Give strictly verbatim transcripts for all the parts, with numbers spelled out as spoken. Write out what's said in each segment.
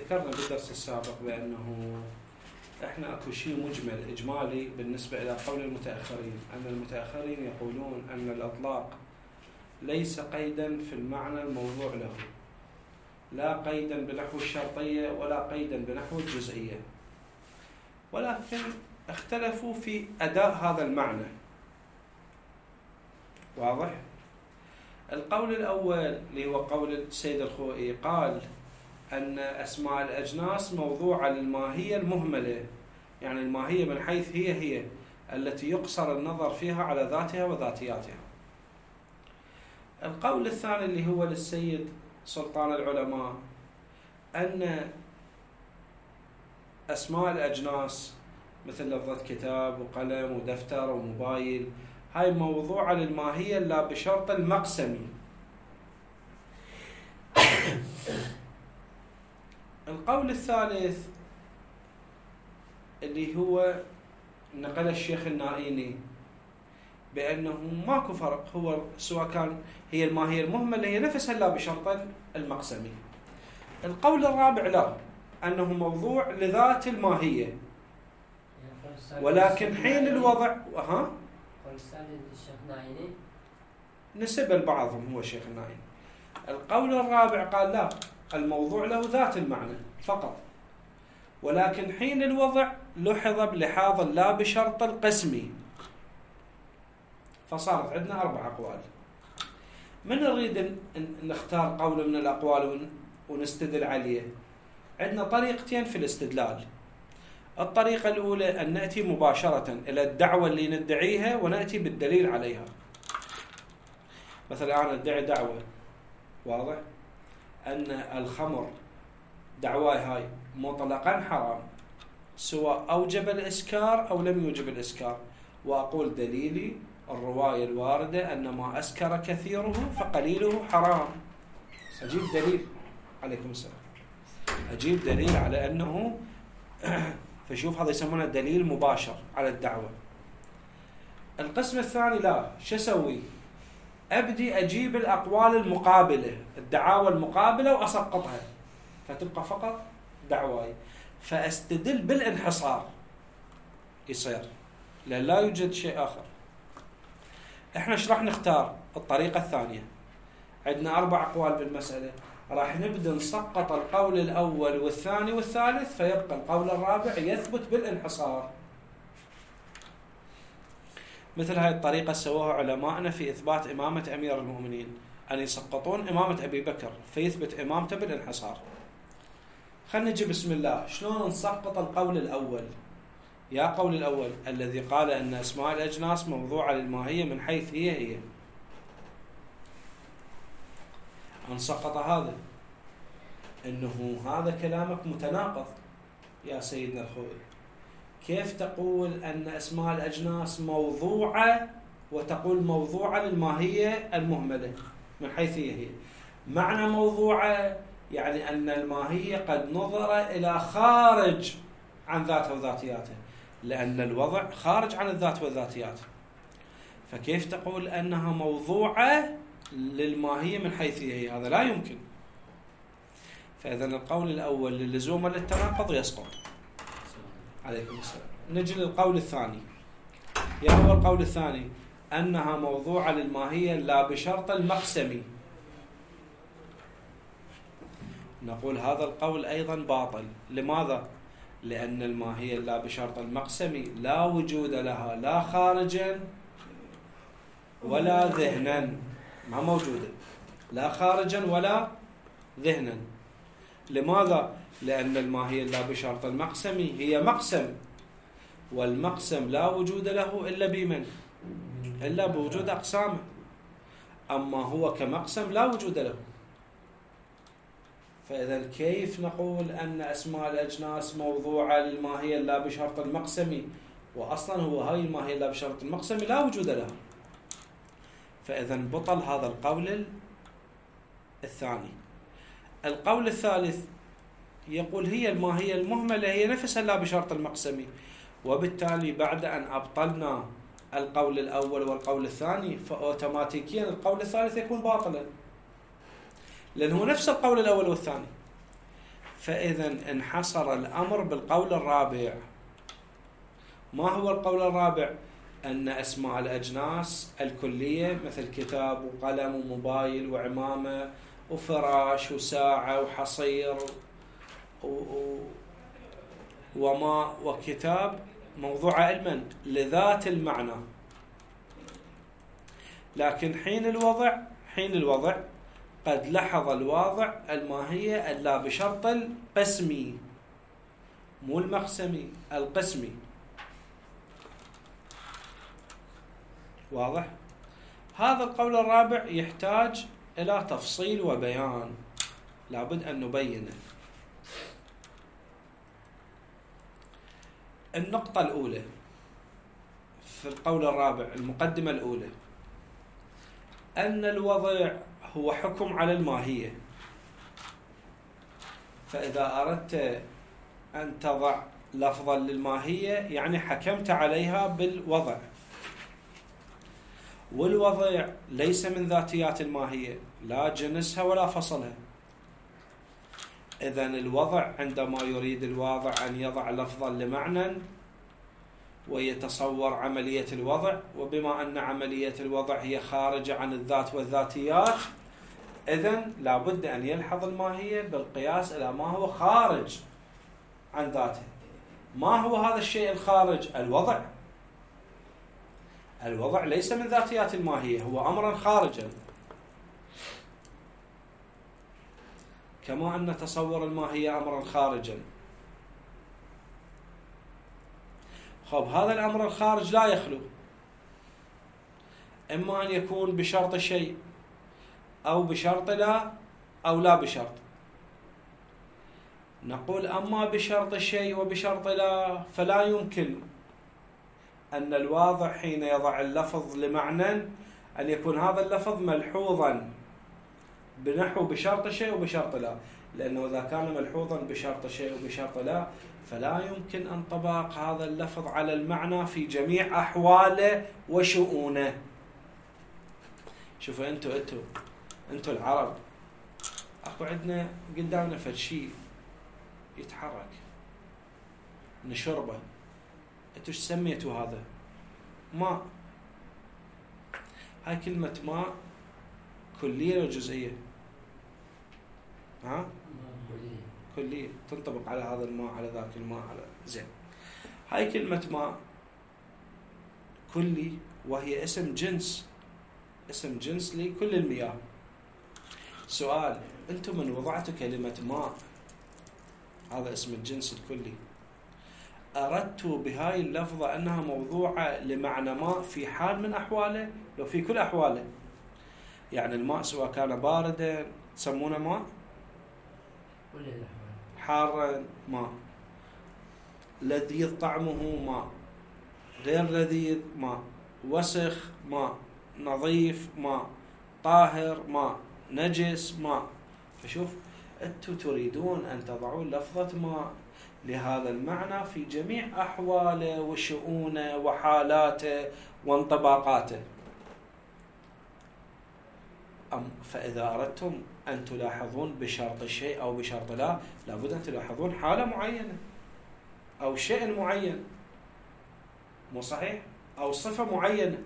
ذكرنا بالدرس السابق بأنه احنا اكو شيء مجمل اجمالي بالنسبة الى قول المتأخرين، ان المتأخرين يقولون ان الاطلاق ليس قيدا في المعنى الموضوع له، لا قيدا بنحو الشرطية ولا قيدا بنحو الجزئية، ولكن اختلفوا في اداء هذا المعنى. واضح؟ القول الاول اللي هو قول السيد الخوئي قال أن أسماء الأجناس موضوعة للماهية المهملة، يعني الماهية من حيث هي هي التي يقصر النظر فيها على ذاتها وذاتياتها. القول الثاني اللي هو للسيد سلطان العلماء أن أسماء الأجناس مثل لفظة كتاب وقلم ودفتر وموبايل هاي موضوعة للماهية لا بشرط المقسمي. القول الثالث اللي هو نقل الشيخ النائيني بأنه ماكو فرق، هو سواء كان هي الماهية المهملة هي نفسها لا بشرط المقسمي. القول الرابع لا، أنه موضوع لذات الماهية، ولكن حين الوضع ها نسب لبعضهم هو الشيخ النائيني. القول الرابع قال لا، الموضوع له ذات المعنى فقط، ولكن حين الوضع لحظ بلحاظ لا بشرط القسمي. فصارت عندنا أربع أقوال. من نريد نختار قول من الأقوال ونستدل عليه؟ عندنا طريقتين في الاستدلال. الطريقة الأولى أن نأتي مباشرة إلى الدعوة اللي ندعيها ونأتي بالدليل عليها. مثلا أنا أدعي دعوة، واضح؟ أن الخمر دعواي هاي مطلقا حرام، سواء أوجب الإسكار أو لم يوجب الإسكار، وأقول دليلي الرواية الواردة أن ما أسكر كثيره فقليله حرام. أجيب دليل، عليكم السلام، أجيب دليل على أنه فشوف هذا يسمونه دليل مباشر على الدعوة. القسم الثاني لا، شو أسوي؟ أبدي أجيب الأقوال المقابلة، الدعاوى المقابلة وأسقطها، فتبقى فقط دعواي، فأستدل بالانحصار يصير، لأن لا يوجد شيء آخر. إحنا إيش راح نختار؟ الطريقة الثانية. عندنا أربع أقوال بالمسألة، راح نبدأ نسقط القول الأول والثاني والثالث، فيبقى القول الرابع يثبت بالانحصار. مثل هاي الطريقة سووها علماءنا في إثبات إمامة أمير المؤمنين، أن يسقطون إمامة أبي بكر فيثبت إمامته بالانحصار. خلنا نجي بسم الله شلون نسقط القول الأول. يا قول الأول الذي قال أن أسماء الأجناس موضوعة للماهية من حيث هي هي، نسقط هذا، إنه هذا كلامك متناقض يا سيدنا الخوئي. كيف تقول أن أسماء الأجناس موضوعة وتقول موضوعة للماهية المهملة من حيث هي هي؟ معنى موضوعة يعني أن الماهية قد نظر إلى خارج عن ذاتها وذاتياتها، لأن الوضع خارج عن الذات والذاتيات، فكيف تقول أنها موضوعة للماهية من حيث هي هي؟ هذا لا يمكن. فإذا القول الأول للزوم للتناقض يسقط. عليكم السلام. نجي للقول الثاني. يا هو القول الثاني أنها موضوعة للماهية لا بشرط المقسمي. نقول هذا القول أيضا باطل. لماذا؟ لأن الماهية لا بشرط المقسمي لا وجود لها لا خارجا ولا ذهنا، ما موجودة لا خارجا ولا ذهنا. لماذا؟ لأن الماهية لا بشرط المقسمي هي مقسم، والمقسم لا وجود له إلا بمن؟ إلا بوجود أقسامه، أما هو كمقسم لا وجود له. فإذا كيف نقول أن أسماء الأجناس موضوعة للماهية لا بشرط المقسمي، وأصلا هو هاي الماهية لا بشرط المقسمي لا وجود لها؟ فإذا بطل هذا القول الثاني. القول الثالث يقول هي الماهية المهملة هي نفسها لا بشرط المقسمي، وبالتالي بعد أن أبطلنا القول الأول والقول الثاني فأوتوماتيكيا القول الثالث يكون باطلا، لأنه نفس القول الأول والثاني. فإذا انحصر الأمر بالقول الرابع. ما هو القول الرابع؟ أن أسماء الأجناس الكلية مثل كتاب وقلم وموبايل وعمامة وفراش وساعة وحصير وماء وكتاب موضوعة علما لذات المعنى، لكن حين الوضع حين الوضع قد لحظ الواضع الماهية ألا بشرط القسمي، مو المقسمي، القسمي. واضح؟ هذا القول الرابع يحتاج إلى تفصيل وبيان، لابد أن نبينه. النقطة الأولى في القول الرابع، المقدمة الأولى، أن الوضع هو حكم على الماهية. فإذا أردت أن تضع لفظا للماهية يعني حكمت عليها بالوضع، والوضع ليس من ذاتيات الماهية، لا جنسها ولا فصلها. إذن الوضع عندما يريد الواضع أن يضع لفظا لمعنى ويتصور عملية الوضع، وبما أن عملية الوضع هي خارجة عن الذات والذاتيات، إذن لابد أن يلحظ الماهية بالقياس إلى ما هو خارج عن ذاته. ما هو هذا الشيء الخارج؟ الوضع. الوضع ليس من ذاتيات الماهية، هو أمرا خارجا، كما أن تصور الماهية أمرا خارجا. خب هذا الأمر الخارج لا يخلو، إما أن يكون بشرط شيء أو بشرط لا أو لا بشرط. نقول أما بشرط شيء وبشرط لا فلا يمكن أن الواضع حين يضع اللفظ لمعنى أن يكون هذا اللفظ ملحوظا بنحو بشرط شيء وبشرط لا، لأنه إذا كان ملحوظا بشرط شيء وبشرط لا فلا يمكن انطباق هذا اللفظ على المعنى في جميع أحواله وشؤونه. شوفوا أنتوا أنتوا أنتوا العرب، أكو عندنا قدامنا فد شيء يتحرك نشربه، أنتوا ايش سميتوا هذا؟ ماء. هاي كلمة ماء كلية ولا جزئية؟ ها؟ كلية، تنطبق على هذا الماء على ذاك الماء على زين. هاي كلمة ماء كلي وهي اسم جنس، اسم جنس لكل المياه. سؤال، أنتم من وضعتوا كلمة ماء هذا اسم الجنس الكلي أردتوا بهاي اللفظة أنها موضوعة لمعنى ماء في حال من أحواله لو في كل أحواله؟ يعني الماء سواء كان باردا تسمونه ماء، حارا ماء، لذيذ طعمه ماء، غير لذيذ ماء، وسخ ماء، نظيف ماء، طاهر ماء، نجس ماء. فشوف أنتم تريدون أن تضعون لفظة ماء لهذا المعنى في جميع أحواله وشؤونه وحالاته وانطباقاته. أم فإذا أردتم أن تلاحظون بشرط الشيء أو بشرط لا، لابد أن تلاحظون حالة معينة أو شيء معين، مو صحيح؟ أو صفة معينة.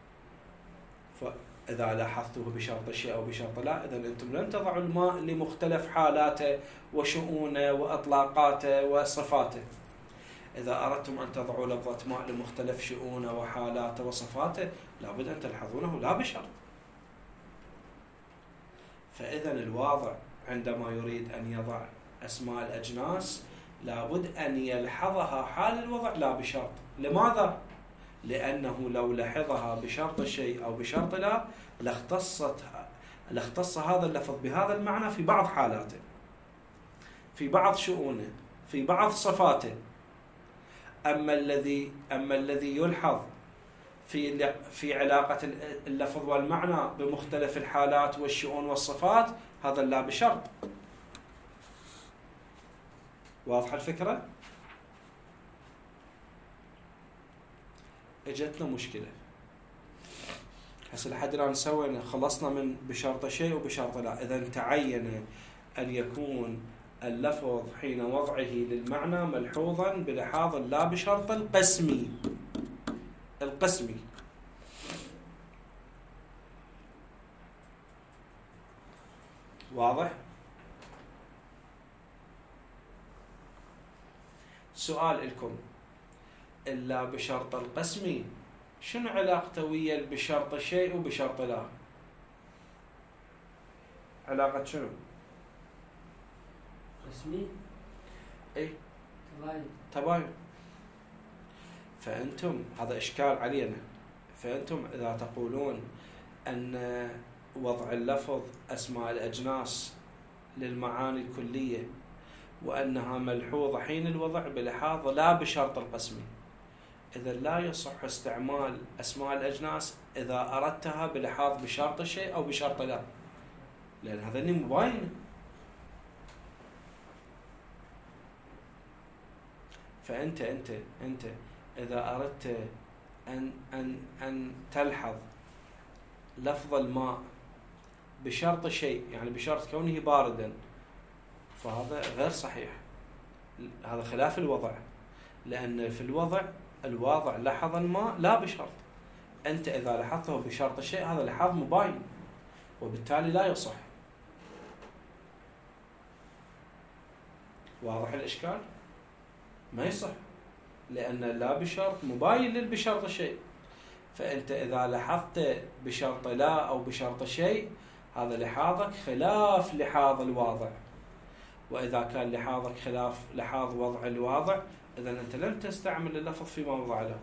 فإذا لاحظته بشرط الشيء أو بشرط لا، إذن أنتم لن تضعوا الماء لمختلف حالاته وشؤونه وأطلاقاته وصفاته. إذا أردتم أن تضعوا لفظة ماء لمختلف شؤونه وحالاته وصفاته، لابد أن تلحظونه لا بشرط. فإذا الواضع عندما يريد أن يضع أسماء الأجناس لابد أن يلحظها حال الوضع لا بشرط. لماذا؟ لأنه لو لحظها بشرط شيء أو بشرط لا لاختصت لاختص هذا اللفظ بهذا المعنى في بعض حالاته، في بعض شؤونه، في بعض صفاته. أما الذي أما الذي يلحظ في في علاقة اللفظ والمعنى بمختلف الحالات والشؤون والصفات، هذا لا بشرط. واضحة الفكرة؟ اجتنا مشكلة هسه لحد الآن سوينا خلصنا من بشرط شيء وبشرط لا. إذا تعين أن يكون اللفظ حين وضعه للمعنى ملحوظا بلحاظ لا بشرط القسمي. القسمي واضح؟ سؤال لكم، إلا بشرط القسمي شنو علاقته ويا بشرط شيء وبشرط لا؟ علاقة شنو؟ قسمي؟ اي تباين. تباين. فأنتم هذا إشكال علينا. فأنتم إذا تقولون أن وضع اللفظ أسماء الأجناس للمعاني الكلية وأنها ملحوظة حين الوضع بلحاظ لا بشرط القسمي، إذا لا يصح استعمال أسماء الأجناس إذا أردتها بلحاظ بشرط الشيء أو بشرط لا، لأن هذا مباينة. فأنت أنت أنت إذا أردت أن أن أن تلحظ لفظ الماء بشرط شيء، يعني بشرط كونه باردا، فهذا غير صحيح، هذا خلاف الوضع، لأن في الوضع الواضع لحظ الماء لا بشرط. أنت إذا لاحظته بشرط الشيء هذا لحاظ مباين وبالتالي لا يصح. واضح الإشكال؟ ما يصح، لأن لا بشرط مباين للبشرط الشيء. فأنت إذا لاحظت بشرط لا أو بشرط شيء هذا لحاظك خلاف لحاظ الواضع، وإذا كان لحاظك خلاف لحاظ وضع الواضع إذا أنت لم تستعمل اللفظ فيما وضع له.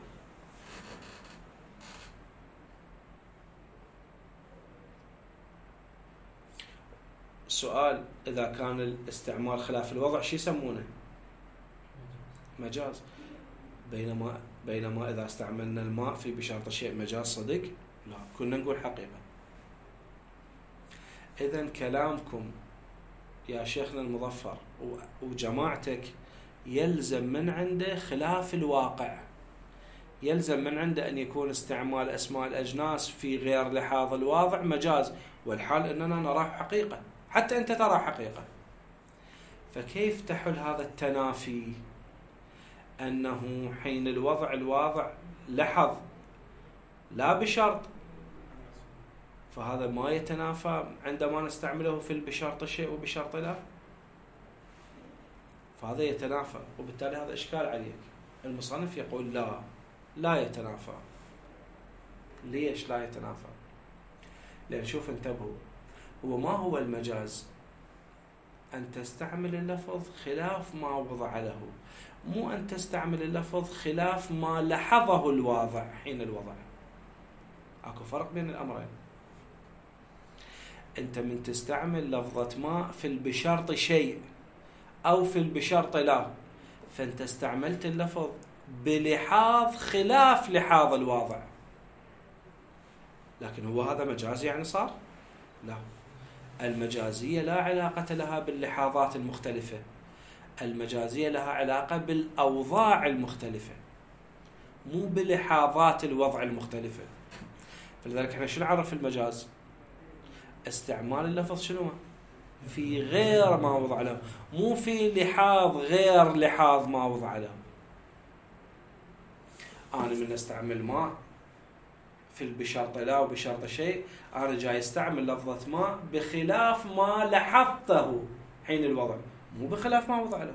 السؤال، إذا كان الاستعمال خلاف الوضع شو يسمونه؟ مجاز. بينما بينما إذا استعملنا الماء في بشرط شيء مجاز صدق؟ لا، كنا نقول حقيقة. إذن كلامكم يا شيخنا المظفر وجماعتك يلزم من عنده خلاف الواقع، يلزم من عنده أن يكون استعمال أسماء الأجناس في غير لحاظ الواضع مجاز، والحال أننا نراه حقيقة، حتى أنت ترى حقيقة. فكيف تحل هذا التنافي أنه حين الوضع الواضع لحظ لا بشرط، فهذا ما يتنافى عندما نستعمله في بشرط شيء وبشرط لا؟ فهذا يتنافى، وبالتالي هذا إشكال عليك. المصنف يقول لا لا يتنافى. ليش لا يتنافى؟ لأن شوف انتبهوا، هو ما هو المجاز؟ أن تستعمل اللفظ خلاف ما وضع له، مو أن تستعمل اللفظ خلاف ما لحظه الواضع حين الوضع. أكو فرق بين الأمرين. أنت من تستعمل لفظة ما في البشرط شيء أو في البشرط لا، فأنت استعملت اللفظ بلحاظ خلاف لحاظ الواضع، لكن هو هذا مجازي يعني صار؟ لا، المجازية لا علاقة لها باللحاظات المختلفة، المجازية لها علاقة بالأوضاع المختلفة مو بلحاظات الوضع المختلفة. فلذلك احنا شو نعرف المجاز؟ استعمال اللفظ شنو؟ في غير ما وضع له، مو في لحاظ غير لحاظ ما وضع له. أنا من استعمل ما في بشرط لا وبشرط شيء، أنا جاي استعمل لفظة ما بخلاف ما لاحظته حين الوضع، مو بخلاف ما وضع له.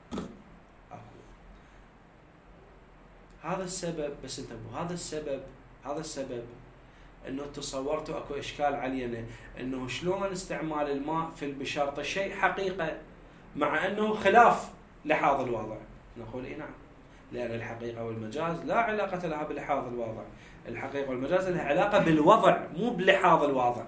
هذا السبب، بس انتبهوا، هذا السبب هذا السبب انه تصورتوا اكو اشكال علينا انه شلون استعمال الماء في بشرط الشيء حقيقه مع انه خلاف لحاظ الواضع. نقول اي نعم، لان الحقيقه والمجاز لا علاقه لها بلحاظ الواضع، الحقيقه والمجاز لها علاقه بالوضع مو بلحاظ الواضع.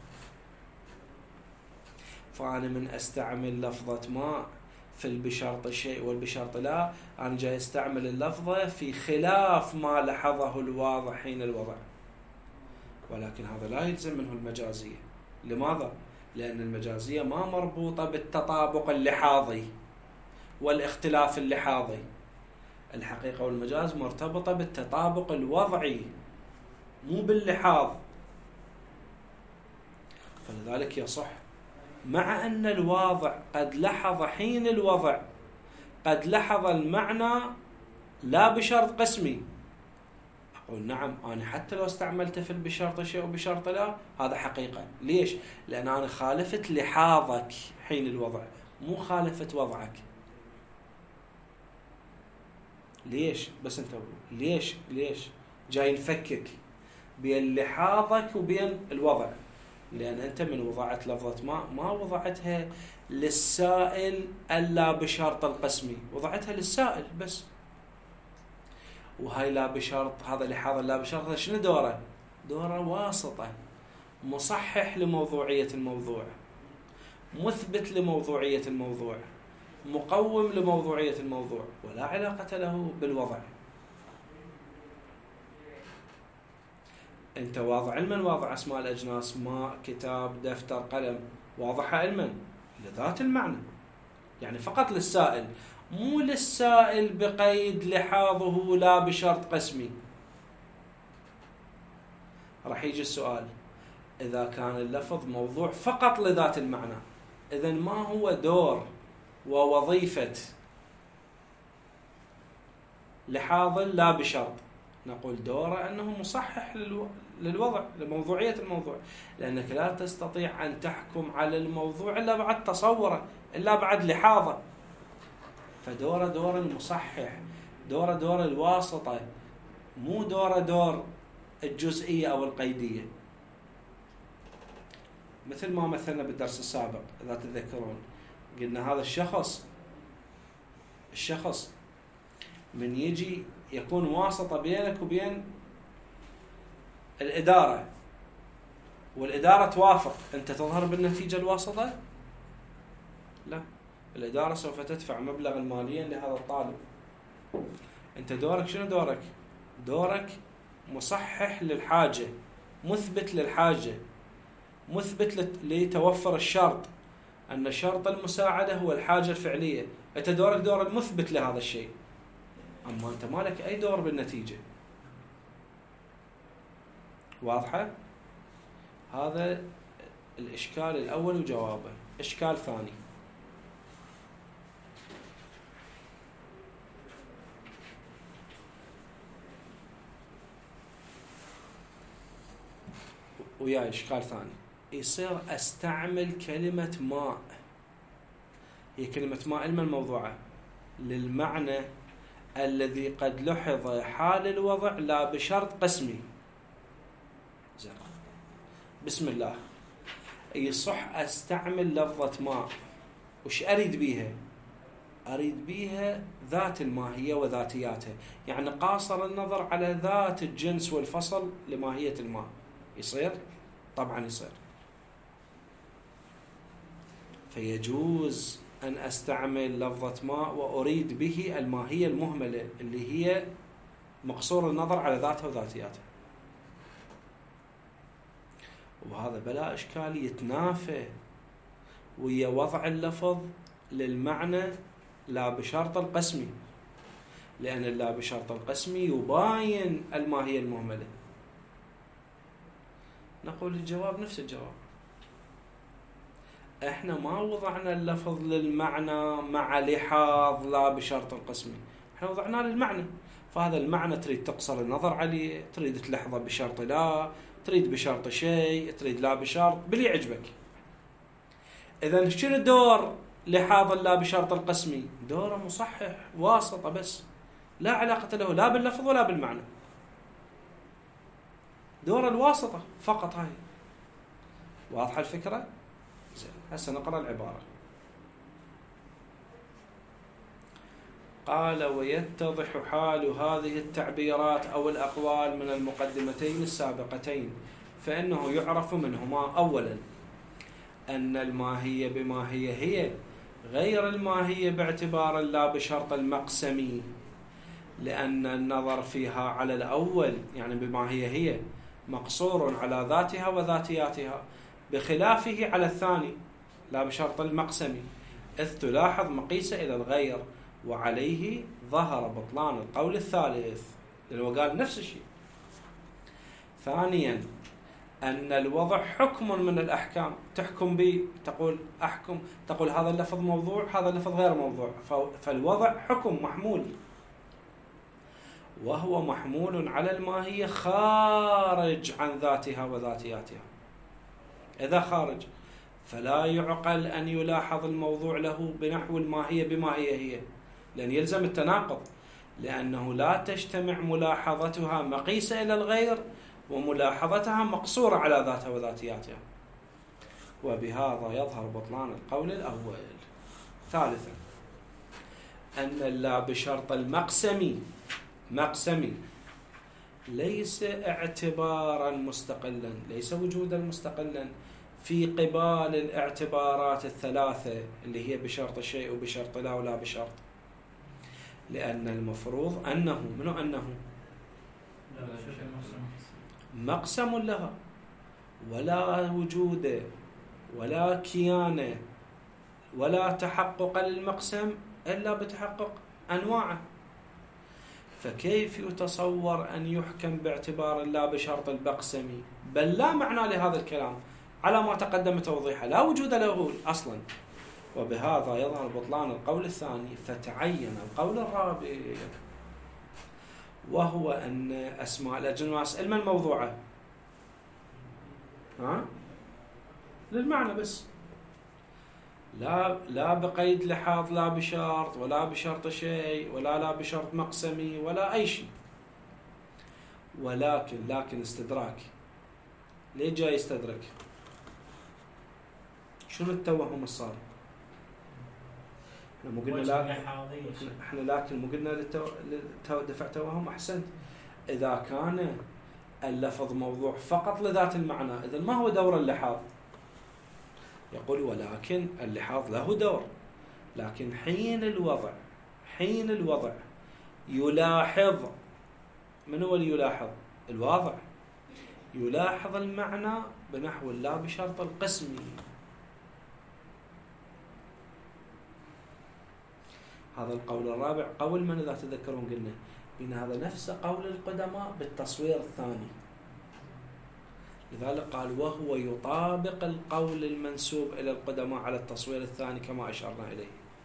فانا من استعمل لفظه ماء في البشرط الشيء والبشرط لا، انا جاي استعمل اللفظه في خلاف ما لحظه الواضع حين الوضع، ولكن هذا لا يلزم منه المجازية. لماذا؟ لأن المجازية ما مربوطة بالتطابق اللحاظي والاختلاف اللحاظي، الحقيقة والمجاز مرتبطة بالتطابق الوضعي مو باللحاظ. فلذلك يصح مع أن الواضع قد لحظ حين الوضع قد لحظ المعنى لا بشرط قسمي، أقول نعم أنا حتى لو استعملته في بشرط شيء وبشرط لا هذا حقيقة. ليش؟ لأن أنا خالفت لحاظك حين الوضع، مو خالفت وضعك. ليش؟ بس انت ليش ليش جاي نفكك بين لحاظك وبين الوضع؟ لأن أنت من وضعت لفظة ماء ما وضعتها للسائل ألا بشرط القسمي، وضعتها للسائل بس. وهاي لا بشرط، هذا لحاظ لا بشرط شنو دوره؟ دوره واسطة، مصحح لموضوعية الموضوع، مثبت لموضوعية الموضوع، مقوم لموضوعية الموضوع، ولا علاقة له بالوضع. أنت واضح علما واضح أسماء الأجناس ماء كتاب دفتر قلم، واضحة علما لذات المعنى، يعني فقط للسائل، مو للسائل بقيد لحاظه لا بشرط قسمي. راح يجي السؤال إذا كان اللفظ موضوع فقط لذات المعنى، إذن ما هو دور ووظيفة لحاظ لا بشرط؟ نقول دوره أنه مصحح للوضع، لموضوعية الموضوع، لأنك لا تستطيع أن تحكم على الموضوع إلا بعد تصوره، إلا بعد لحاظه. فدوره دور المصحح، دوره دور الواسطة، مو دوره دور الجزئية أو القيدية. مثل ما مثلنا بالدرس السابق إذا تتذكرون، قلنا هذا الشخص الشخص من يجي يكون واسطة بينك وبين الإدارة، والإدارة توافق، أنت تظهر بالنتيجة الواسطة؟ لا، الإدارة سوف تدفع مبلغ ماليا لهذا الطالب. أنت دورك شنو دورك؟ دورك مصحح للحاجة، مثبت للحاجة، مثبت لتوفر الشرط، أن شرط المساعدة هو الحاجة الفعلية. أنت دورك دور المثبت لهذا الشيء، أما أنت مالك أي دور بالنتيجة. واضحة؟ هذا الإشكال الأول وجوابه. إشكال ثاني، ويا إشكال ثاني، يصير أستعمل كلمة ماء، هي كلمة ماء علما موضوعة، للمعنى الذي قد لحظ حال الوضع لا بشرط قسمي. زين، بسم الله، يصح أستعمل لفظة ماء، وش أريد بيها؟ أريد بيها ذات الماهية وذاتياتها، يعني قاصر النظر على ذات الجنس والفصل لماهية الماء. يصير؟ طبعا يصير. فيجوز أن أستعمل لفظة ماء وأريد به الماهية المهملة اللي هي مقصور النظر على ذاتها وذاتياتها، وهذا بلا إشكال يتنافى ويا وضع اللفظ للمعنى لا بشرط القسمي، لأن اللا بشرط القسمي يباين الماهية المهملة. نقول الجواب نفس الجواب، احنا ما وضعنا اللفظ للمعنى مع لحاظ لا بشرط القسمي، احنا وضعناه للمعنى. فهذا المعنى تريد تقصر النظر عليه، تريد تلحظه بشرط لا، تريد بشرط شيء، تريد لا بشرط، باللي يعجبك. اذا شنو دور لحاظ لا بشرط القسمي؟ دوره مصحح واسطة بس، لا علاقة له لا باللفظ ولا بالمعنى، دور الواسطة فقط. هاي واضحة الفكرة؟ زين، هسه نقرأ العبارة. قال: ويتضح حال هذه التعبيرات أو الأقوال من المقدمتين السابقتين، فإنه يعرف منهما أولا أن الماهية بما هي هي غير الماهية باعتبار لا بشرط المقسمي، لأن النظر فيها على الأول يعني بما هي هي مقصور على ذاتها وذاتياتها، بخلافه على الثاني لا بشرط المقسمي، إذ تلاحظ مقيسة إلى الغير، وعليه ظهر بطلان القول الثالث، لأنه قال نفس الشيء. ثانيا، أن الوضع حكم من الأحكام، تحكم به، تقول أحكم، تقول هذا اللفظ موضوع، هذا اللفظ غير موضوع، فالوضع حكم محمول، وهو محمول على الماهية خارج عن ذاتها وذاتياتها. إذا خارج فلا يعقل أن يلاحظ الموضوع له بنحو الماهية بما هي هي، لأن يلزم التناقض، لأنه لا تجتمع ملاحظتها مقيسة إلى الغير وملاحظتها مقصورة على ذاتها وذاتياتها. وبهذا يظهر بطلان القول الأول. ثالثا، أن اللا بشرط المقسمي مقسمي ليس اعتبارا مستقلا، ليس وجودا مستقلا في قبال الاعتبارات الثلاثة اللي هي بشرط شيء وبشرط لا ولا بشرط، لأن المفروض أنه منو أنه مقسم لها، ولا وجود ولا كيان ولا تحقق للمقسم إلا بتحقق أنواعه. فكيف يتصور أن يحكم باعتبار لا بشرط البقسمي؟ بل لا معنى لهذا الكلام على ما تقدم توضيحه، لا وجود له أصلا. وبهذا يظهر بطلان القول الثاني. فتعين القول الرابع، وهو أن أسماء الأجناس علما موضوعة، ها؟ للمعنى بس، لا لا بقيد لحاظ، لا بشرط ولا بشرط شيء ولا لا بشرط مقسمي ولا أي شيء. ولكن لكن استدراك. ليه جاي يستدرك؟ شنو التوهم الصار؟ احنا مو قلنا لا، احنا لكن مو قلنا للتو... دفع توهم. احسنت. اذا كان اللفظ موضوع فقط لذات المعنى، اذا ما هو دور اللحاظ؟ يقول ولكن اللحاظ له دور، لكن حين الوضع حين الوضع يلاحظ. من هو اللي يلاحظ؟ الواضع يلاحظ المعنى بنحو لا بشرط القسمي. هذا القول الرابع قول من؟ إذا تذكرون قلنا بأن هذا نفس قول القدماء بالتصوير الثاني، لذلك قال وهو يطابق القول المنسوب إلى القدماء على التصوير الثاني كما أشرنا إليه.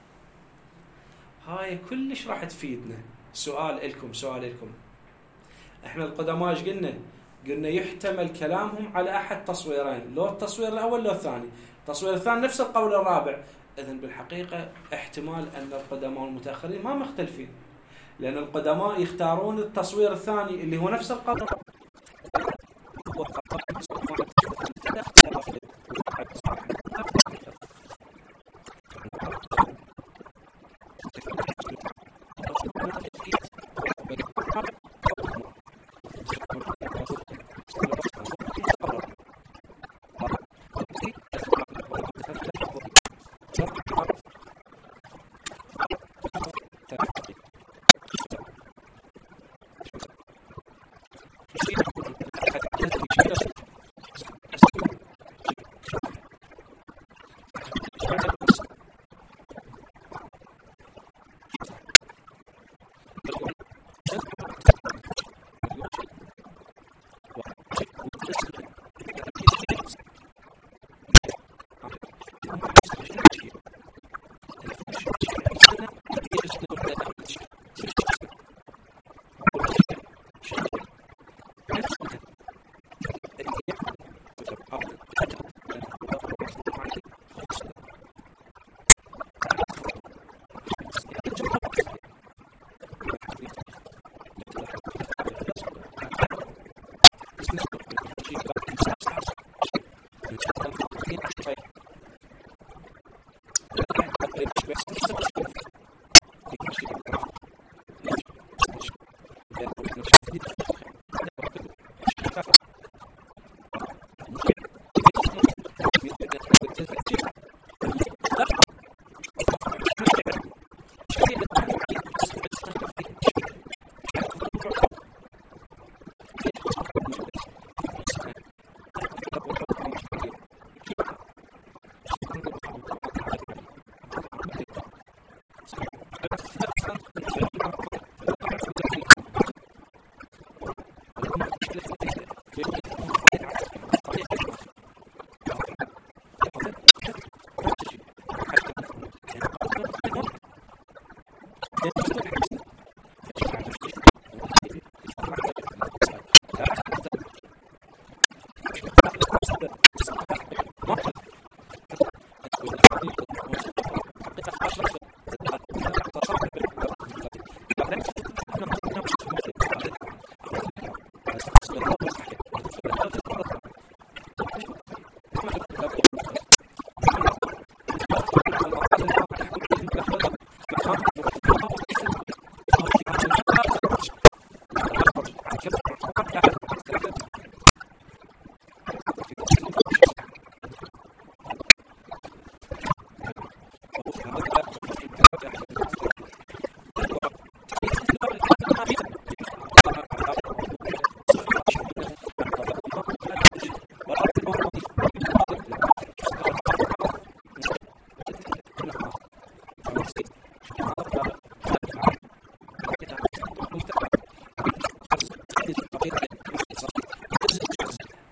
هاي كلش راح تفيدنا. سؤال لكم سؤال لكم احنا القدماء ايش قلنا؟ قلنا يحتمل كلامهم على أحد تصويرين، لو التصوير الأول لو الثاني. التصوير الثاني نفس القول الرابع. إذن بالحقيقة احتمال أن القدماء المتأخرين ما مختلفين، لأن القدماء يختارون التصوير الثاني اللي هو نفس القول.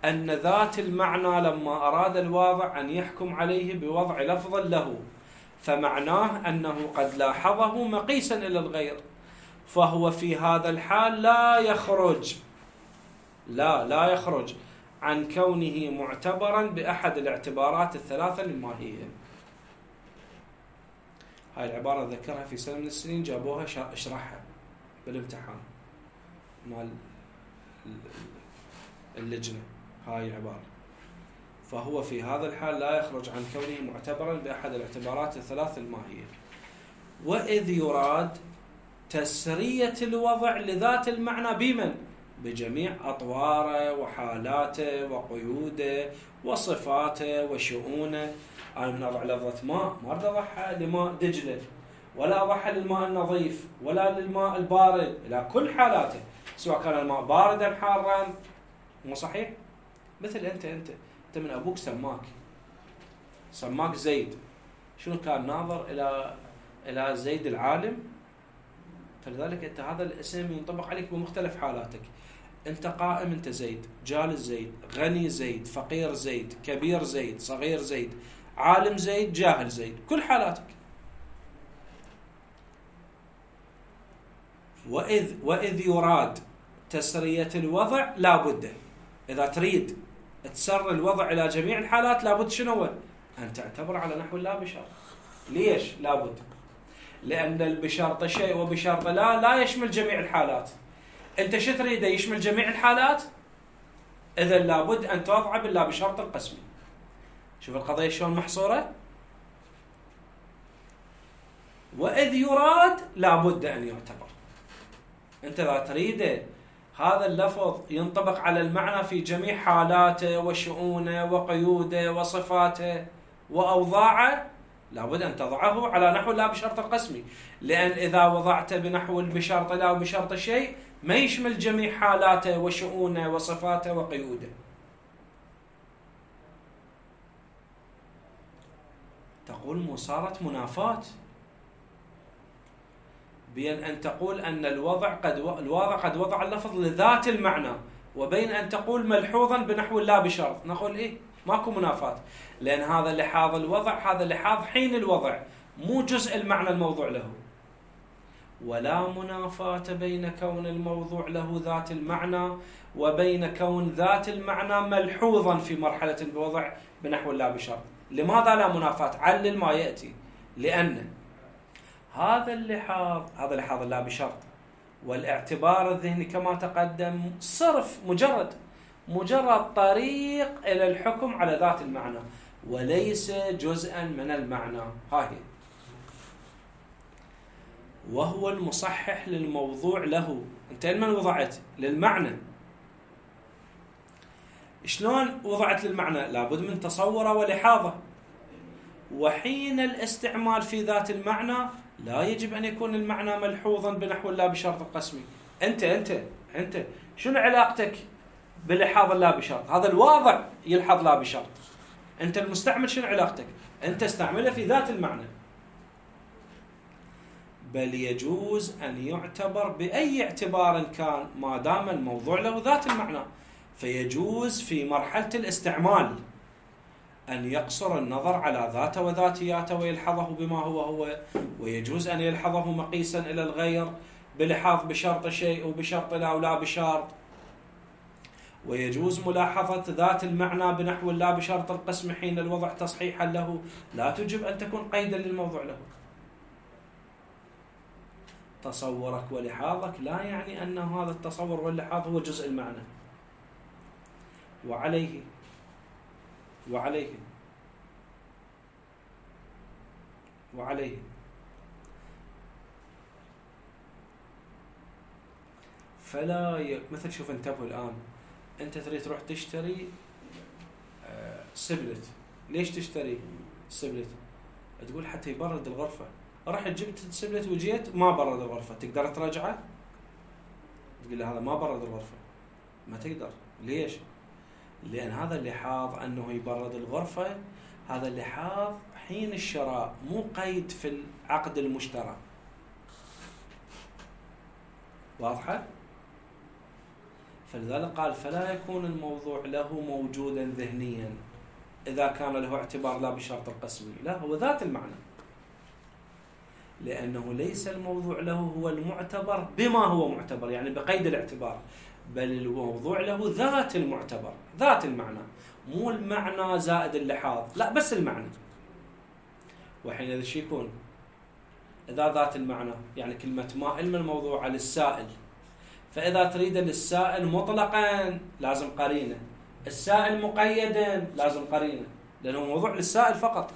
أن ذات المعنى لما أراد الواضع أن يحكم عليه بوضع لفظ له، فمعناه أنه قد لاحظه مقيسا إلى الغير، فهو في هذا الحال لا يخرج لا لا يخرج عن كونه معتبرا بأحد الاعتبارات الثلاثة الماهية. هاي العبارة ذكرها في سنة من السنين، جابوها اشرحها بالامتحان مال اللجنة. هاي العبارة، فهو في هذا الحال لا يخرج عن كونه معتبرا بأحد الاعتبارات الثلاث الماهية. وإذ يراد تسرية الوضع لذات المعنى بمن؟ بجميع أطواره وحالاته وقيوده وصفاته وشؤونه. أنا من أضع لفظة ماء ما أريد أضعها لماء دجلة، ولا أضعها للماء النظيف ولا للماء البارد، إلى كل حالاته، سواء كان الماء باردا حارا. مو صحيح؟ مثل أنت أنت أنت من أبوك سماك سماك زيد، شنو كان ناظر إلى إلى زيد العالم؟ فلذلك أنت هذا الاسم ينطبق عليك بمختلف حالاتك. أنت قائم، أنت زيد، جالس زيد، غني زيد، فقير زيد، كبير زيد، صغير زيد، عالم زيد، جاهل زيد، كل حالاتك. وإذ وإذ يراد تسرية الوضع لابد، إذا تريد تسر الوضع إلى جميع الحالات لابد شنو؟ أن تعتبر على نحو لا بشرط. ليش لابد؟ لأن البشرط شيء وبشرط لا لا يشمل جميع الحالات. أنت شو تريده يشمل جميع الحالات؟ إذا لابد أن توضع باللا بشرط القسمي. شوف القضية شلون محصورة. وإذ يراد لابد أن يعتبر. أنت إذا تريده هذا اللفظ ينطبق على المعنى في جميع حالاته وشؤونه وقيوده وصفاته وأوضاعه، لابد أن تضعه على نحو لا بشرط القسمي. لأن إذا وضعت بنحو بشرط لا وبشرط شيء ما يشمل جميع حالاته وشؤونه وصفاته وقيوده. تقول مو صارت منافاة بين أن تقول أن الوضع قد و... الواضع قد وضع اللفظ لذات المعنى، وبين أن تقول ملحوظا بنحو لا بشرط. نقول إيه ماكو منافاة، لأن هذا لحاظ الوضع، هذا لحاظ حين الوضع، مو جزء المعنى الموضوع له. ولا منافاة بين كون الموضوع له ذات المعنى وبين كون ذات المعنى ملحوظا في مرحلة الوضع بنحو لا بشرط. لماذا لا منافاة؟ علل ما يأتي. لأن هذا اللحاظ هذا لحاظ لا بشرط والاعتبار الذهني كما تقدم صرف مجرد مجرد طريق إلى الحكم على ذات المعنى، وليس جزءا من المعنى. هاي وهو المصحح للموضوع له. أنت لمن وضعت؟ للمعنى. شلون وضعت للمعنى؟ لابد من تصوره ولحاظه. وحين الاستعمال في ذات المعنى لا يجب أن يكون المعنى ملحوظا بنحو لا بشرط القسمي. أنت أنت أنت شنو علاقتك بلحاظ لا بشرط؟ هذا الواضع يلحظ لا بشرط. أنت المستعمل شنو علاقتك؟ أنت استعمله في ذات المعنى. بل يجوز أن يعتبر بأي اعتبار كان ما دام الموضوع له ذات المعنى، فيجوز في مرحلة الاستعمال أن يقصر النظر على ذاته وذاتياته ويلحظه بما هو هو، ويجوز أن يلحظه مقيسا إلى الغير بلحاظ بشرط شيء وبشرط لا ولا بشرط. ويجوز ملاحظة ذات المعنى بنحو لا بشرط القسم حين الوضع تصحيحا له، لا تجب أن تكون قيدا للموضوع له. تصورك ولحاظك لا يعني أن هذا التصور واللحاظ هو جزء المعنى. وعليه وعليه وعليه فلا ي... مثل شوف انتبهوا الآن، أنت تريد تروح تشتري سبلت. ليش تشتري سبلت؟ تقول حتى يبرد الغرفة. رحت جبت سبلت وجيت ما برد الغرفة، تقدر تراجعه؟ تقول له هذا ما برد الغرفة، ما تقدر. ليش؟ لأن هذا اللحاظ أنه يبرد الغرفة، هذا اللحاظ حين الشراء، مو قيد في العقد المشترى. واضحة؟ فلذلك قال فلا يكون الموضوع له موجودا ذهنيا إذا كان له اعتبار لا بشرط القسمي، لا، هو ذات المعنى، لأنه ليس الموضوع له هو المعتبر بما هو معتبر، يعني بقيد الاعتبار، بل الموضوع له ذات المعتبر، ذات المعنى، مو المعنى زائد اللحاظ، لا، بس المعنى. وحينئذ شو يكون؟ إذا ذات المعنى يعني كلمة ما علم الموضوع للسائل، فإذا تريد للسائل مطلقا لازم قرينة، السائل مقيدا لازم قرينة، لأنه موضوع للسائل فقط.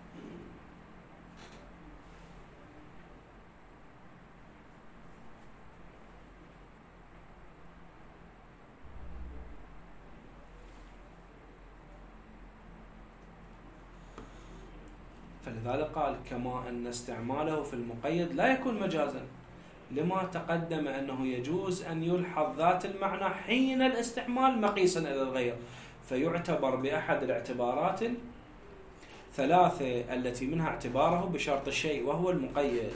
فلذلك قال كما أن استعماله في المقيد لا يكون مجازا، لما تقدم أنه يجوز أن يلحظ ذات المعنى حين الاستعمال مقيسا إلى الغير، فيعتبر بأحد الاعتبارات الثلاثة التي منها اعتباره بشرط الشيء وهو المقيد.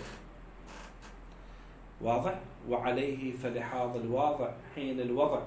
واضح؟ وعليه فلحاظ الواضع حين الوضع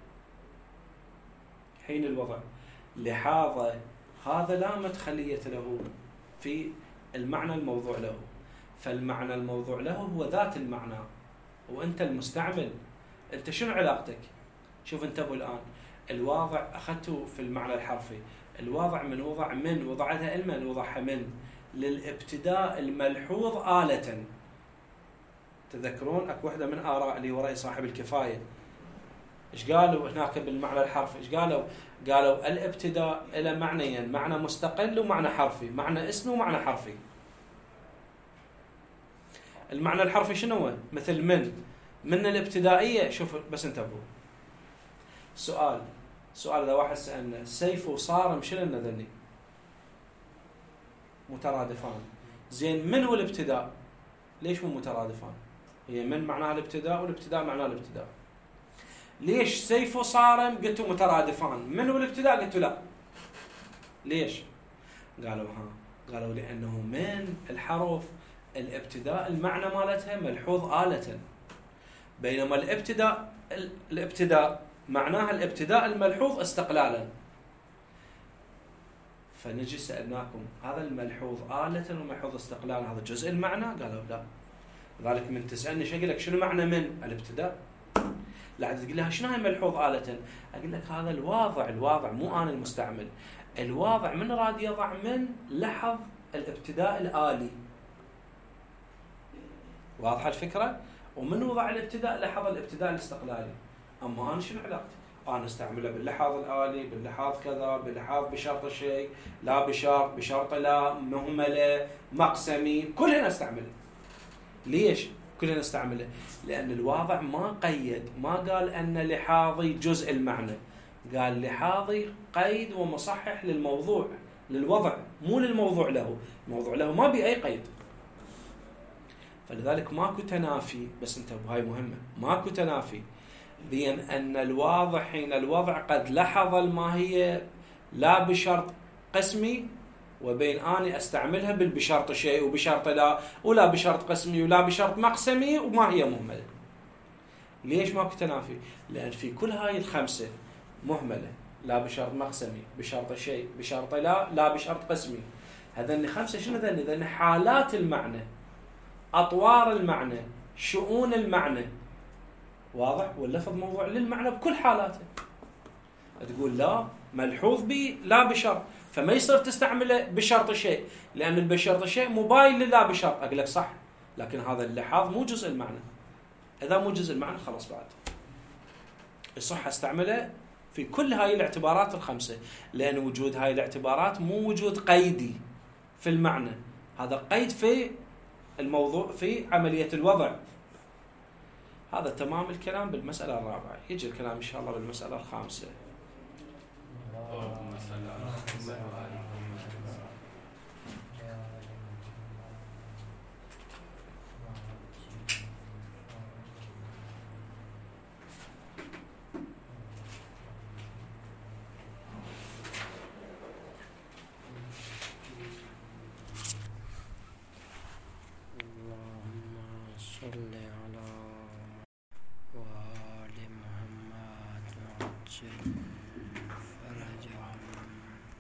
حين الوضع لحاظ هذا لا مدخلية له في المعنى الموضوع له، فالمعنى الموضوع له هو ذات المعنى، وأنت المستعمل، أنت شنو علاقتك؟ شوف انتبهوا الآن، الواضع أخذته في المعنى الحرفي، الواضع من وضع من وضعتها المن وضعها من للابتداء الملحوظ آلة. تذكرون أكو واحدة من آراء اللي هو رأي صاحب الكفاية، إيش قالوا هناك بالمعنى الحرفي؟ إيش قالوا؟ قالوا الابتداء إلى معنيين، معنى مستقل ومعنى حرفي، معنى اسمي ومعنى حرفي. المعنى الحرفي شنو هو؟ مثل من من الابتدائية. شوف بس انتبهوا، سؤال سؤال إذا واحد سألنا سيف وصارم شنو ذني؟ مترادفان، زين من والابتداء ليش مو مترادفان؟ هي من معناها الابتداء والابتداء معناها الابتداء. ليش سيف وصارم قلتوا مترادفان، من والابتداء قلتوا لا؟ ليش؟ قالوا ها قالوا لأنه من الحرف الابتداء المعنى مالتها ملحوظ آلة، بينما الابتداء الابتداء معناها الابتداء الملحوظ استقلالا. فنجي سألناكم هذا الملحوظ آلة وملحوظ استقلالا هذا جزء المعنى؟ قالوا لا. لذلك من تسألني شو أقول لك شنو معنى من الابتداء؟ لا تقول لها شنو هي ملحوظ آلة؟ أقول لك هذا الواضع، الواضع مو أنا المستعمل، الواضع من راد يضع من لحظ الابتداء الآلي. واضحة الفكرة؟ ومن وضع الابتداء لحظ الابتداء الاستقلالي. أما أنا شنو علاقتي؟ أنا استعمله باللحاظ الآلي، باللحاظ كذا، باللحاظ بشرط الشيء، لا بشرط، بشرط لا، مهملة، مقسمي، كلنا استعمله. ليش كلنا استعمله؟ لأن الواضع ما قيد، ما قال أن لحاظي جزء المعنى، قال لحاظي قيد ومصحح للموضوع، للوضع، مو للموضوع له. الموضوع له ما بأي قيد. فلذلك ماكو تنافي، بس انتبهوا هاي مهمة، ماكو تنافي بين أن الواضع حين الوضع قد لحظ الماهية لا بشرط قسمي، وبين أني أستعملها بالبشرط شيء وبشرط لا، ولا بشرط قسمي ولا بشرط مقسمي وما هي مهملة. ليش ماكو تنافي؟ لأن في كل هاي الخمسة مهملة، لا بشرط مقسمي، بشرط شيء، بشرط لا، لا بشرط قسمي. هذين خمسة شنو ذني؟ ذني حالات المعنى، أطوار المعنى، شؤون المعنى. واضح؟ واللفظ موضوع للمعنى بكل حالاته. تقول لا ملحوظ بي لا بشرط، فما يصير تستعمله بشرط شيء، لأن بشرط شيء مباين للا بشرط. أقول لك صح، لكن هذا اللحاظ مو جزء المعنى. إذا مو جزء المعنى خلاص بعد يصح استعمله في كل هاي الاعتبارات الخمسة، لأن وجود هاي الاعتبارات مو وجود قيدي في المعنى، هذا قيد في الموضوع في عملية الوضع. هذا تمام الكلام بالمسألة الرابعة. يجي الكلام إن شاء الله بالمسألة الخامسة. اللهم صل على وآل محمد. شيء.